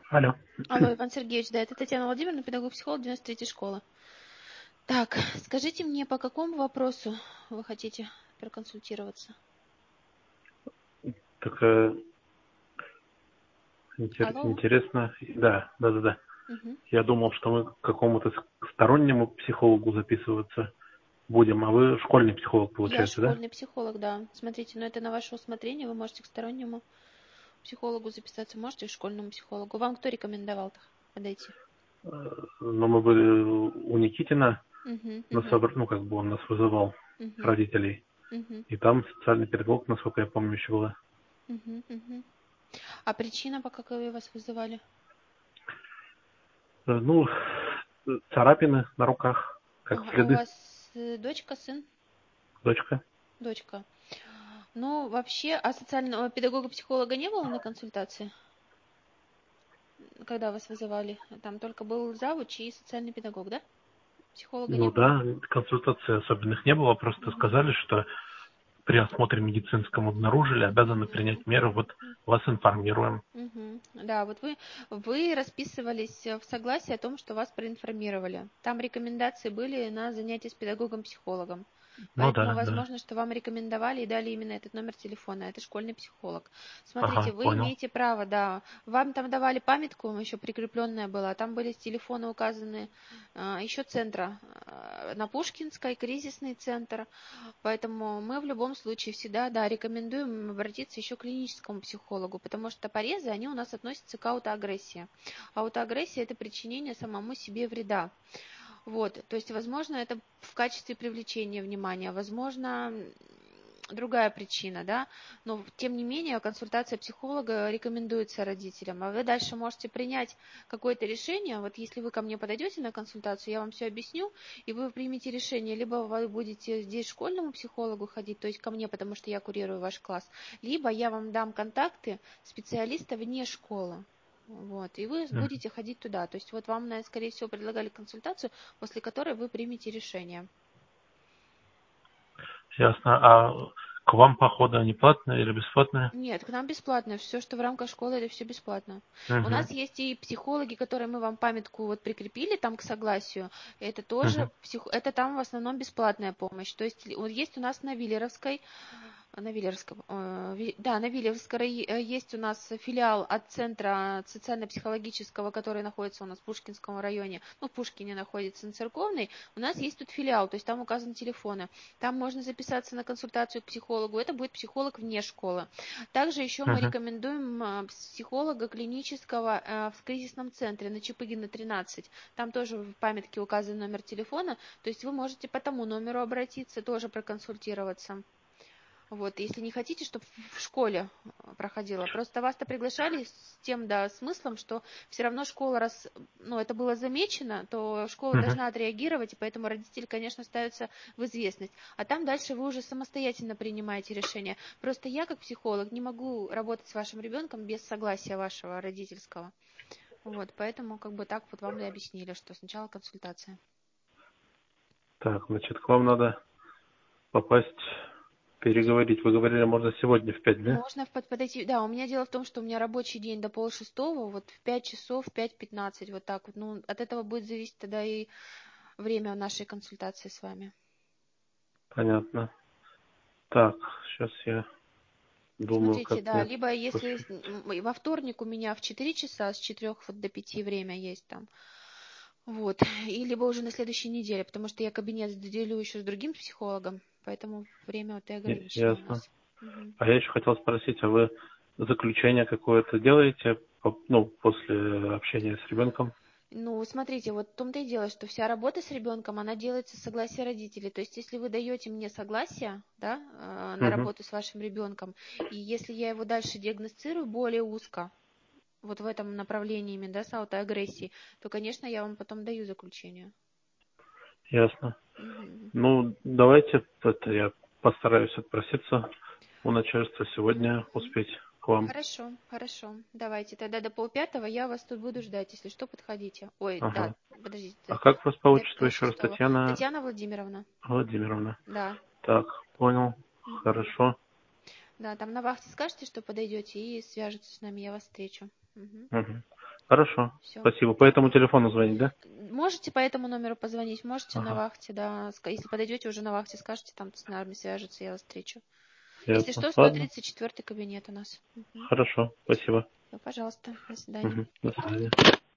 Алло. Алло, Иван Сергеевич, да, это Татьяна Владимировна, педагог-психолог 93-й школы. Так, скажите мне, по какому вопросу вы хотите проконсультироваться? Так Алло? интересно. Да. Угу. Я думал, что мы к какому-то стороннему психологу записываться будем, а вы школьный психолог, Я получается, да? школьный психолог, да. Смотрите, но это на ваше усмотрение, вы можете к стороннему психологу записаться, можете к школьному психологу. Вам кто рекомендовал подойти? Но мы были у Никитина, Угу, ну, как бы он нас вызывал, угу, родителей. угу, И там социальный педагог, насколько я помню, еще была. угу. А причина, по какой вас вызывали? Ну, царапины на руках, как Ага, у следы. вас дочка, сын? Дочка. Дочка. Ну, вообще, а социального педагога-психолога не было на консультации, когда вас вызывали? Там только был завуч и социальный педагог, да? Психолога не Ну было? да, консультаций особенных не было, просто Мгм. сказали, что при осмотре медицинском обнаружили, обязаны принять меры, вот вас информируем. Мгм. Да, вот вы расписывались в согласии о том, что вас проинформировали. Там рекомендации были на занятия с педагогом-психологом. Ну Поэтому да, да. возможно, что вам рекомендовали и дали именно этот номер телефона. Это школьный психолог. Смотрите, Ага, вы понял. имеете право, да. Вам там давали памятку, еще прикрепленная была. Там были телефоны указаны еще центра на Пушкинской, кризисный центр. Поэтому мы в любом случае всегда, да, рекомендуем обратиться еще к клиническому психологу, потому что порезы, они у нас относятся к аутоагрессии. Аутоагрессия – это причинение самому себе вреда. Вот, то есть, возможно, это в качестве привлечения внимания, возможно, другая причина, да, но тем не менее консультация психолога рекомендуется родителям, а вы дальше можете принять какое-то решение, вот если вы ко мне подойдете на консультацию, я вам все объясню, и вы примете решение, либо вы будете здесь к школьному психологу ходить, то есть ко мне, потому что я курирую ваш класс, либо я вам дам контакты специалиста вне школы. Вот, и вы М, будете ходить туда. То есть вот вам, скорее всего, предлагали консультацию, после которой вы примете решение. Ясно. А к вам походы они платные или бесплатные? Нет, к нам бесплатно. Все, что в рамках школы, это все бесплатно. У Угу, нас есть и психологи, которые мы вам памятку вот прикрепили там к согласию. Это тоже угу, это там в основном бесплатная помощь. То есть вот есть у нас на Виллеровской, на Виллеровской есть у нас филиал от Центра социально-психологического, который находится у нас в Пушкинском районе. Ну, в Пушкине находится, на Церковной. У нас есть тут филиал, то есть там указаны телефоны. Там можно записаться на консультацию к психологу. Это будет психолог вне школы. Также еще мы угу. рекомендуем психолога клинического в кризисном центре на Чапыгина 13. Там тоже в памятке указан номер телефона. То есть вы можете по тому номеру обратиться, тоже проконсультироваться. Вот, если не хотите, чтобы в школе проходило. Просто вас-то приглашали с тем, да, смыслом, что все равно школа, раз, ну, это было замечено, то школа Угу. должна отреагировать, и поэтому родители, конечно, ставятся в известность. А там дальше вы уже самостоятельно принимаете решение. Просто я, как психолог, не могу работать с вашим ребенком без согласия вашего родительского. Вот, поэтому как бы так вот вам и объяснили, что сначала консультация. Так, значит, к вам надо попасть, переговорить. Вы говорили, можно сегодня в 5, да? Можно подойти. Да, у меня дело в том, что у меня рабочий день до 5:30, вот в 5 часов, в 5:15, вот так вот. Ну, от этого будет зависеть тогда и время нашей консультации с вами. Понятно. Так, сейчас я думаю, Смотрите, как да, мне либо если поступить. во вторник у меня в 4 часа, с 4 вот до 5 время есть там. Вот. И либо уже на следующей неделе, потому что я кабинет делю еще с другим психологом, поэтому время вот и ограничено у Ясно. нас. Мгм. А я еще хотел спросить, а вы заключение какое-то делаете, ну, после общения с ребенком? Ну, смотрите, вот в том-то и дело, что вся работа с ребенком, она делается с согласия родителей. То есть, если вы даете мне согласие, да, на Угу. работу с вашим ребенком, и если я его дальше диагностирую более узко, вот в этом направлении, именно, да, с аутоагрессией, то, конечно, я вам потом даю заключение. Ясно. Мгм. Ну, давайте, это я постараюсь отпроситься у начальства сегодня Мгм. успеть к вам. Хорошо, хорошо. Давайте тогда до 4:30 я вас тут буду ждать. Если что, подходите. Ой, да, Ага. А подождите, как вас по до отчеству еще раз? 5:30. Татьяна Татьяна Владимировна. Владимировна. Да. Так, понял. Мгм. Хорошо. Да, там на вахте скажете, что подойдете и свяжутся с нами, я вас встречу. Мгм. Мгм. Хорошо. Все. Спасибо. По этому телефону звонить, да? Можете по этому номеру позвонить, можете на Ага. вахте, да. Если подойдете уже на вахте, скажете, там с нами свяжется, я вас встречу. Если Ясно. что, Ладно. 134 кабинет у нас. Мгм. Хорошо. Спасибо. Всё, пожалуйста, до свидания. Мгм. До свидания.